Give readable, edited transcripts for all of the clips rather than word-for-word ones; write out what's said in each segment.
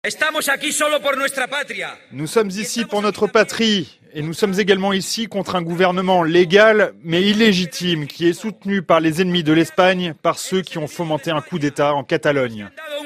Nous sommes ici pour notre patrie et nous sommes également ici contre un gouvernement légal mais illégitime qui est soutenu par les ennemis de l'Espagne, par ceux qui ont fomenté un coup d'État en Catalogne.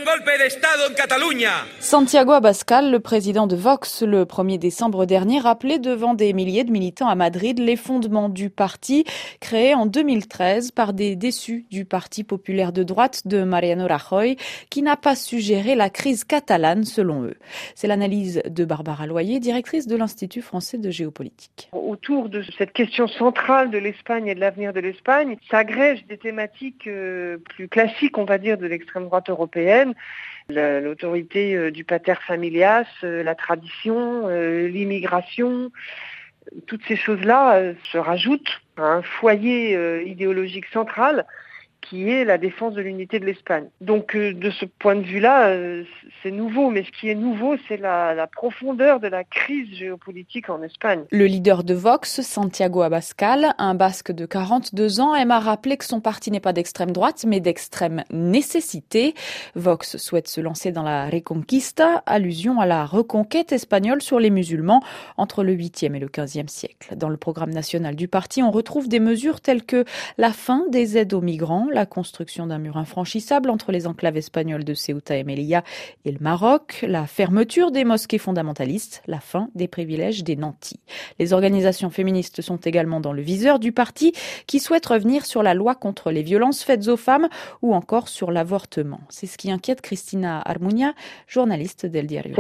Santiago Abascal, le président de Vox, le 1er décembre dernier, rappelait devant des milliers de militants à Madrid les fondements du parti créé en 2013 par des déçus du Parti populaire de droite de Mariano Rajoy qui n'a pas su gérer la crise catalane selon eux. C'est l'analyse de Barbara Loyer, directrice de l'Institut français de géopolitique. Autour de cette question centrale de l'Espagne et de l'avenir de l'Espagne, s'agrègent des thématiques plus classiques, on va dire, de l'extrême droite européenne. L'autorité du pater familias, la tradition, l'immigration, toutes ces choses-là se rajoutent à un foyer idéologique central qui est la défense de l'unité de l'Espagne. Donc de ce point de vue-là, c'est nouveau, mais ce qui est nouveau, c'est la profondeur de la crise géopolitique en Espagne. Le leader de Vox, Santiago Abascal, un basque de 42 ans, aime à rappeler que son parti n'est pas d'extrême droite, mais d'extrême nécessité. Vox souhaite se lancer dans la Reconquista, allusion à la reconquête espagnole sur les musulmans entre le 8e et le 15e siècle. Dans le programme national du parti, on retrouve des mesures telles que la fin des aides aux migrants, la construction d'un mur infranchissable entre les enclaves espagnoles de Ceuta et Melilla et le Maroc, la fermeture des mosquées fondamentalistes, la fin des privilèges des nantis. Les organisations féministes sont également dans le viseur du parti qui souhaite revenir sur la loi contre les violences faites aux femmes ou encore sur l'avortement. C'est ce qui inquiète Cristina Armuña, journaliste d'El Diario.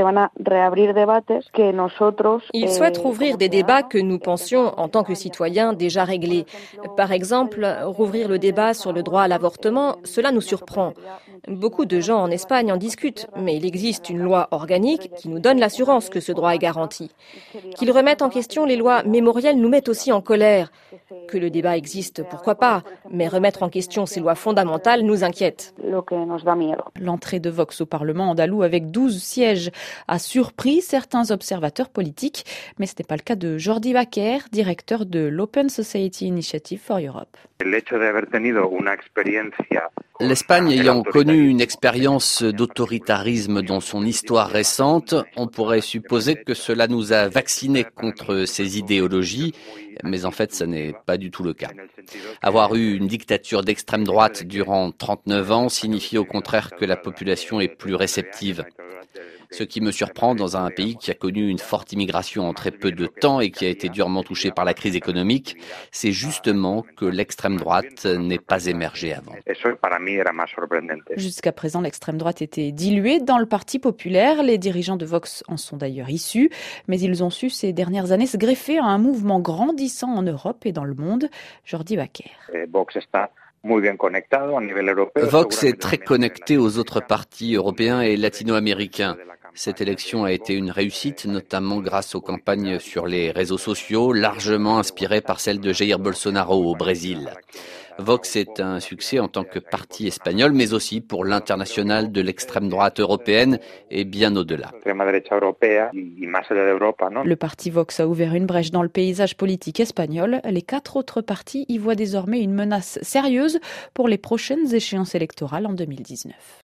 Ils souhaitent rouvrir des débats que nous pensions, en tant que citoyens, déjà réglés. Par exemple, rouvrir le débat sur le droit à l'avortement, cela nous surprend. Beaucoup de gens en Espagne en discutent, mais il existe une loi organique qui nous donne l'assurance que ce droit est garanti. Qu'ils remettent en question les lois mémorielles nous met aussi en colère. Que le débat existe, pourquoi pas, mais remettre en question ces lois fondamentales nous inquiète. L'entrée de Vox au Parlement andalou avec 12 sièges a surpris certains observateurs politiques, mais ce n'est pas le cas de Jordi Baquer, directeur de l'Open Society Initiative for Europe. L'Espagne ayant connu une expérience d'autoritarisme dans son histoire récente, on pourrait supposer que cela nous a vaccinés contre ces idéologies, mais en fait, ce n'est pas du tout le cas. Avoir eu une dictature d'extrême droite durant 39 ans signifie au contraire que la population est plus réceptive. Ce qui me surprend dans un pays qui a connu une forte immigration en très peu de temps et qui a été durement touché par la crise économique, c'est justement que l'extrême droite n'ait pas émergé avant. Jusqu'à présent, l'extrême droite était diluée dans le Parti populaire. Les dirigeants de Vox en sont d'ailleurs issus, mais ils ont su ces dernières années se greffer à un mouvement grandissant en Europe et dans le monde. Jordi Baquer. Vox est très connecté aux autres partis européens et latino-américains. Cette élection a été une réussite, notamment grâce aux campagnes sur les réseaux sociaux, largement inspirées par celle de Jair Bolsonaro au Brésil. Vox est un succès en tant que parti espagnol, mais aussi pour l'international de l'extrême droite européenne et bien au-delà. Le parti Vox a ouvert une brèche dans le paysage politique espagnol. Les 4 autres partis y voient désormais une menace sérieuse pour les prochaines échéances électorales en 2019.